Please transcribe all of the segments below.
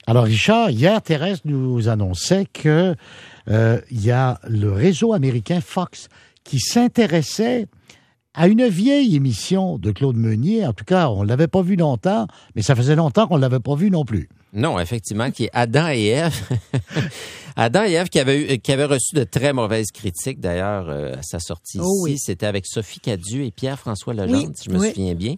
Alors, Richard, hier, Thérèse nous annonçait que il y a le réseau américain Fox qui s'intéressait à une vieille émission de Claude Meunier. En tout cas, on ne l'avait pas vu longtemps, mais ça faisait longtemps qu'on ne l'avait pas vu non plus. Non, effectivement, qui est Adam et Ève. Adam et Ève qui avait reçu de très mauvaises critiques, d'ailleurs, à sa sortie ici. Oui. C'était avec Sophie Cadieux et Pierre-François Legendre, si je me souviens bien.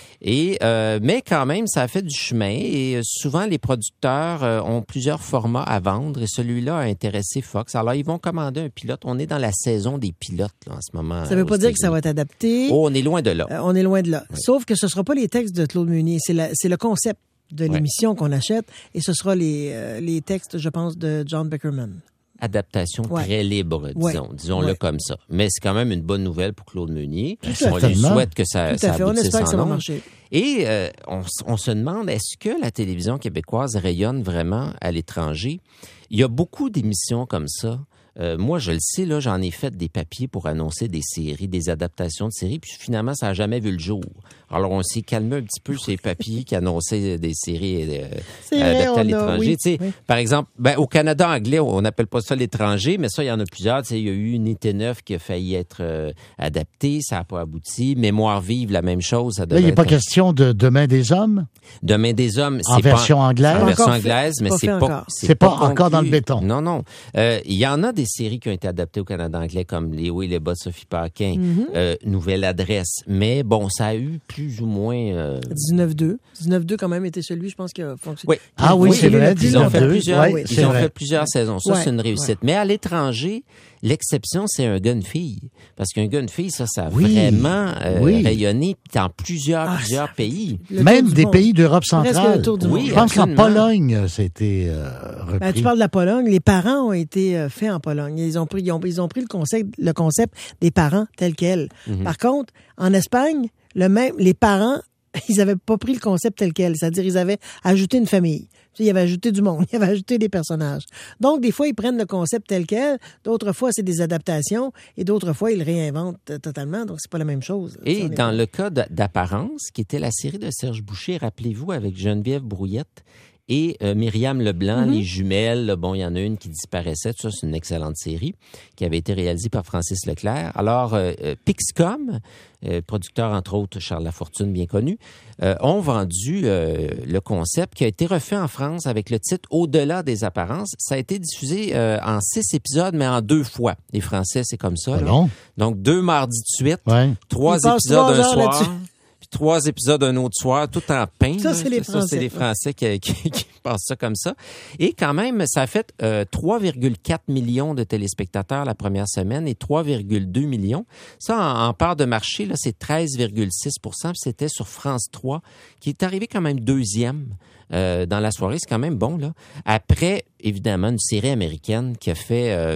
Et mais quand même, ça a fait du chemin et souvent les producteurs ont plusieurs formats à vendre et celui-là a intéressé Fox. Alors ils vont commander un pilote. On est dans la saison des pilotes là, en ce moment. Ça veut pas dire que ça va être adapté. Oh, on est loin de là. On est loin de là. Oui. Sauf que ce sera pas les textes de Claude Meunier, c'est le concept de l'émission qu'on achète et ce sera les textes, je pense, de John Beckerman. Adaptation très libre, disons-le comme ça. Mais c'est quand même une bonne nouvelle pour Claude Meunier. On lui souhaite que ça aboutisse on espère que ça va ondes. marcher. Et on se demande, est-ce que la télévision québécoise rayonne vraiment à l'étranger? Il y a beaucoup d'émissions comme ça. Moi, je le sais, là, j'en ai fait des papiers pour annoncer des séries, des adaptations de séries, puis finalement, ça n'a jamais vu le jour. Alors, on s'est calmé un petit peu ces papiers qui annonçaient des séries adaptées à l'étranger. Oui. Par exemple, au Canada anglais, on n'appelle pas ça l'étranger, mais ça, il y en a plusieurs. Il y a eu Unité 9 qui a failli être adaptée, ça n'a pas abouti. Mémoire vive, la même chose. Ça là, il n'est pas question de Demain des hommes? Demain des hommes, c'est en version anglaise? En version anglaise, mais c'est pas encore dans le béton. Non. Il y en a des séries qui ont été adaptées au Canada anglais, comme Les hauts et les bas de Sophie Paquin, Nouvelle adresse. Mais bon, ça a eu plus ou moins... 19-2. 19-2, quand même, était celui, je pense, qui a fonctionné. Oui. Ah oui, c'est vrai. Ils ont fait plusieurs saisons. Ça, c'est une réussite. Mais à l'étranger, l'exception, c'est un gars, une fille. Parce qu'un gars, une fille, ça a vraiment rayonné dans plusieurs pays. Même des pays d'Europe centrale. Je pense qu'en Pologne, c'était repris. Tu parles de la Pologne. Les parents ont été faits en Pologne. Ils ont pris le concept des parents tel quel. Mm-hmm. Par contre, en Espagne, les parents, ils n'avaient pas pris le concept tel quel. C'est-à-dire, ils avaient ajouté une famille. Ils avaient ajouté du monde, ils avaient ajouté des personnages. Donc, des fois, ils prennent le concept tel quel. D'autres fois, c'est des adaptations. Et d'autres fois, ils le réinventent totalement. Donc, c'est pas la même chose. Et dans le cas d'Apparence, qui était la série de Serge Boucher, rappelez-vous, avec Geneviève Brouillette et Myriam Leblanc, les jumelles, bon, il y en a une qui disparaissait, tout ça, c'est une excellente série qui avait été réalisée par Francis Leclerc. Alors, Pixcom, producteur entre autres Charles Lafortune, bien connu, ont vendu le concept qui a été refait en France avec le titre Au-delà des apparences. Ça a été diffusé en 6 épisodes, mais en 2 fois. Les Français, c'est comme ça. Donc, 2 mardis de suite, 3 épisodes un soir. 3 épisodes un autre soir, tout en pain. Ça, c'est les Français. C'est les Français qui pensent ça comme ça. Et quand même, ça a fait 3,4 millions de téléspectateurs la première semaine et 3,2 millions. Ça, en part de marché, là, c'est 13,6%. C'était sur France 3, qui est arrivé quand même 2e dans la soirée. C'est quand même bon, là. Après, évidemment, une série américaine qui a fait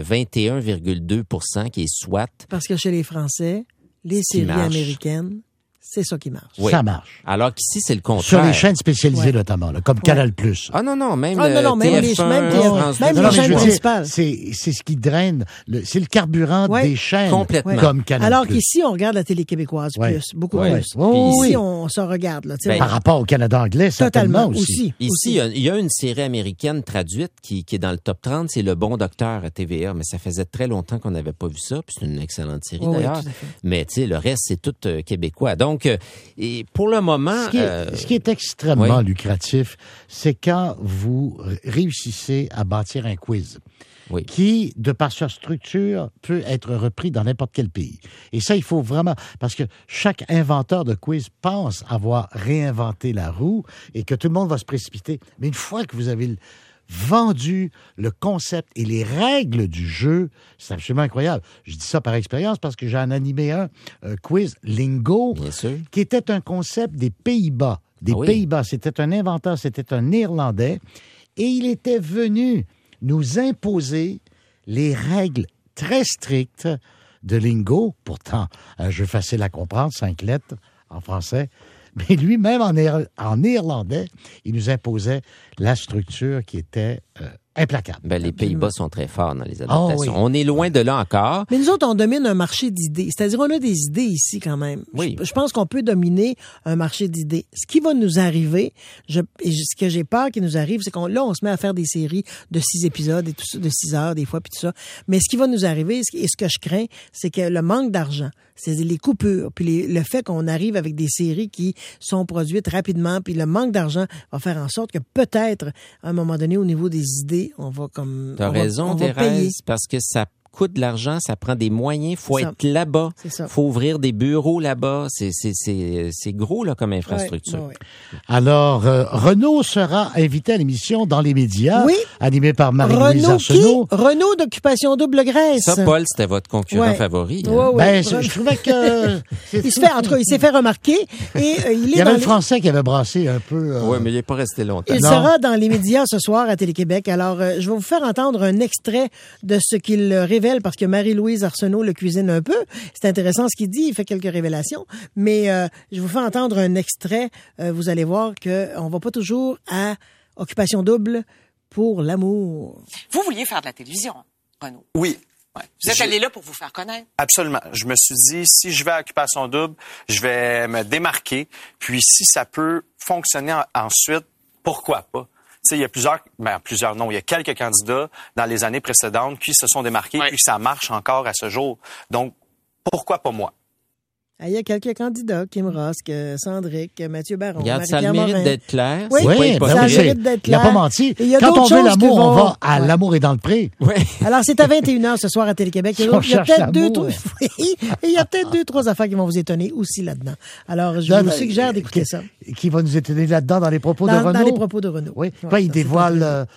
21,2%, qui est SWAT. Parce que chez les Français, les séries américaines... C'est ça qui marche. Oui. Ça marche. Alors qu'ici, c'est le contraire. Sur les chaînes spécialisées, notamment, là, comme Canal+. Ah non, même TF1, même les chaînes principales. C'est ce qui draine, c'est le carburant des chaînes comme Canal+. Alors qu'ici, on regarde la télé québécoise beaucoup plus. Ici, on se regarde. Là, par rapport au Canada anglais, certainement aussi. Ici, il y a une série américaine traduite qui est dans le top 30, c'est Le Bon Docteur à TVA, mais ça faisait très longtemps qu'on n'avait pas vu ça, puis c'est une excellente série d'ailleurs. Mais tu sais, le reste, c'est tout québécois. Donc, et pour le moment... Ce qui est extrêmement lucratif, c'est quand vous réussissez à bâtir un quiz qui, de par sa structure, peut être repris dans n'importe quel pays. Et ça, il faut vraiment... Parce que chaque inventeur de quiz pense avoir réinventé la roue et que tout le monde va se précipiter. Mais une fois que vous avez vendu le concept et les règles du jeu, c'est absolument incroyable. Je dis ça par expérience parce que j'en animé un quiz Lingo, qui était un concept des Pays-Bas. Pays-Bas, c'était un inventeur, c'était un Néerlandais, et il était venu nous imposer les règles très strictes de Lingo, pourtant un jeu facile à comprendre, 5 lettres en français. Mais lui-même, en néerlandais, il nous imposait la structure qui était Implacable. Ben, les Pays-Bas sont très forts dans les adaptations. On est loin de là encore. Mais nous autres, on domine un marché d'idées. C'est-à-dire, on a des idées ici quand même. Oui. Je pense qu'on peut dominer un marché d'idées. Ce qui va nous arriver, ce que j'ai peur qu'il nous arrive, c'est qu'on se met à faire des séries de 6 épisodes et tout ça, de 6 heures des fois, puis tout ça. Mais ce qui va nous arriver, et ce que je crains, c'est que le manque d'argent, c'est les coupures, puis le fait qu'on arrive avec des séries qui sont produites rapidement, puis le manque d'argent va faire en sorte que peut-être, à un moment donné, au niveau des idées, on va comme... T'as raison, Thérèse, parce que ça coûte de l'argent, ça prend des moyens, faut être là-bas, faut ouvrir des bureaux là-bas, c'est gros là comme infrastructure. Ouais. Alors Renaud sera invité à l'émission Dans les médias, animé par Marie-Louise Arsenault. Renaud d'Occupation Double Graisse. Ça, Paul, c'était votre concurrent favori. Hein? Ben, je trouvais que il s'est fait remarquer et il y avait le français qui avait brassé un peu. Oui, mais il n'est pas resté longtemps. Il sera dans les médias ce soir à Télé-Québec. Alors, je vais vous faire entendre un extrait de ce qu'il révèle parce que Marie-Louise Arsenault le cuisine un peu. C'est intéressant ce qu'il dit, il fait quelques révélations, mais je vous fais entendre un extrait. Vous allez voir qu'on va pas toujours à Occupation Double pour l'amour. Vous vouliez faire de la télévision, Renaud? Oui. Ouais. Vous êtes allé là pour vous faire connaître? Absolument. Je me suis dit, si je vais à Occupation Double, je vais me démarquer. Puis si ça peut fonctionner ensuite, pourquoi pas? Il y a il y a quelques candidats dans les années précédentes qui se sont démarqués et ça marche encore à ce jour. Donc, pourquoi pas moi? Il y a quelques candidats, Kim Rosk, Sandrick, Mathieu Baron, regarde, ça a le mérite d'être clair. Oui, ça a le mérite d'être Il clair. n'a pas menti. Quand on veut l'amour, on va à L'amour est dans le pré. Oui. Alors, c'est à 21h ce soir à Télé-Québec. Il y a peut-être 2-3 affaires qui vont vous étonner aussi là-dedans. Alors, je vous suggère d'écouter ça. Qui va nous étonner là-dedans dans les propos de Renaud? Dans les propos de Renaud. Oui. Quoi, il dévoile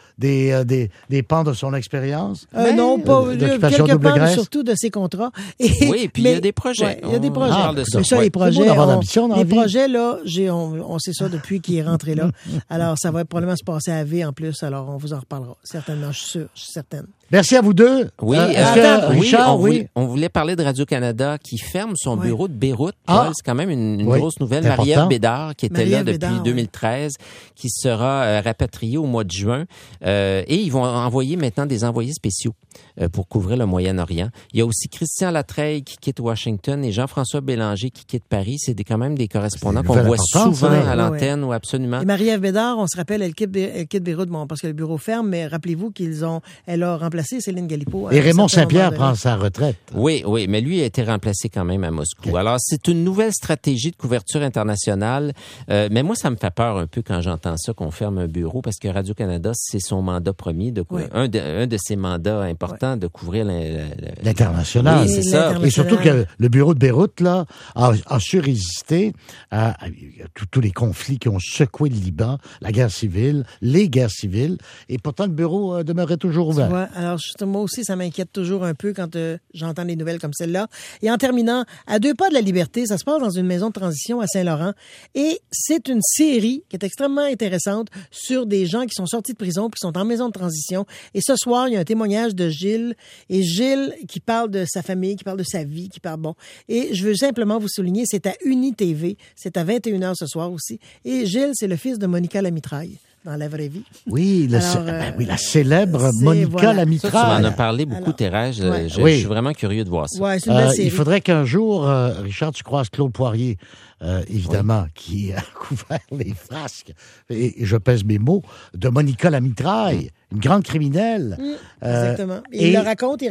des pans de son expérience? Non, pas quelques pans, surtout de ses contrats. Oui, puis il y a des projets. Il y a des projets. Mais ça, les projets, les projets, là, on sait ça depuis qu'il est rentré là. Alors, ça va probablement se passer à V en plus. Alors, on vous en reparlera. Certainement, je suis certaine. Merci à vous deux. Oui, Richard, on voulait parler de Radio-Canada qui ferme son bureau de Beyrouth. C'est quand même une grosse nouvelle. Marie-Ève Bédard, qui était là depuis 2013, qui sera rapatriée au mois de juin. Et ils vont envoyer maintenant des envoyés spéciaux pour couvrir le Moyen-Orient. Il y a aussi Christian Latreille qui quitte Washington et Jean-François Bélanger qui quitte Paris. C'est quand même des correspondants qu'on voit souvent à l'antenne ou absolument. Et Marie-Ève Bédard, on se rappelle, elle quitte Beyrouth, parce que le bureau ferme, mais rappelez-vous elle a remplacé Céline Galipo. Et Raymond Saint-Pierre prend sa retraite. Oui, mais lui a été remplacé quand même à Moscou. Okay. Alors, c'est une nouvelle stratégie de couverture internationale. Mais moi, ça me fait peur un peu quand j'entends ça, qu'on ferme un bureau, parce que Radio-Canada, c'est son mandat premier, un de ses mandats importants de couvrir l'international. Oui, c'est ça. Et surtout que le bureau de Beyrouth, là, a su résister à tous les conflits qui ont secoué le Liban, la guerre civile, les guerres civiles, et pourtant le bureau demeurait toujours ouvert. Alors, moi aussi, ça m'inquiète toujours un peu quand j'entends des nouvelles comme celle-là. Et en terminant, à 2 pas de la liberté, ça se passe dans une maison de transition à Saint-Laurent. Et c'est une série qui est extrêmement intéressante sur des gens qui sont sortis de prison puis qui sont en maison de transition. Et ce soir, il y a un témoignage de Gilles. Et Gilles qui parle de sa famille, qui parle de sa vie, qui parle Et je veux simplement vous souligner, c'est à UniTV. C'est à 21h ce soir aussi. Et Gilles, c'est le fils de Monica Lamitraille. Dans la vraie vie. Oui, la célèbre Monica Lamitraille. Ça, tu m'en as parlé beaucoup, Thérèse. Je suis vraiment curieux de voir ça. Ouais, c'est une belle série. Il faudrait qu'un jour, Richard, tu croises Claude Poirier, évidemment, qui a couvert les frasques, et je pèse mes mots, de Monica Lamitraille, une grande criminelle. Exactement. Il raconte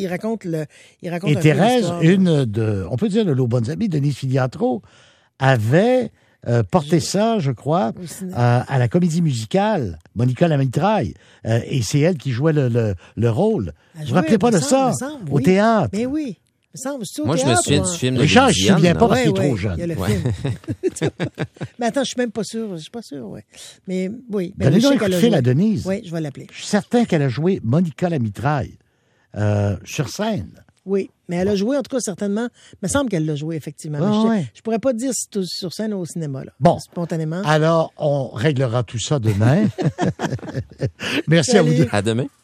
et Thérèse, on peut dire de nos bonnes amies, Denise Filiatro, avait porté ça, je crois, à la comédie musicale, Monica Lamitraille. Et c'est elle qui jouait le rôle. Vous vous rappelez pas de ça? Au théâtre. Mais oui. Moi, je me souviens du film de Richard, je ne me souviens pas parce qu'il est trop jeune. Il y a le film. Mais attends, je suis même pas sûr. Je suis pas sûr, oui. Mais oui. Donnez-nous un coup de fil à Denise. Oui, je vais l'appeler. Je suis certain qu'elle a joué Monica Lamitraille sur scène. Oui, mais elle a joué, en tout cas, certainement. Il me semble qu'elle l'a joué, effectivement. Je pourrais pas te dire si c'est sur scène ou au cinéma, là. Bon. Spontanément. Alors, on réglera tout ça demain. Merci à vous deux. À demain.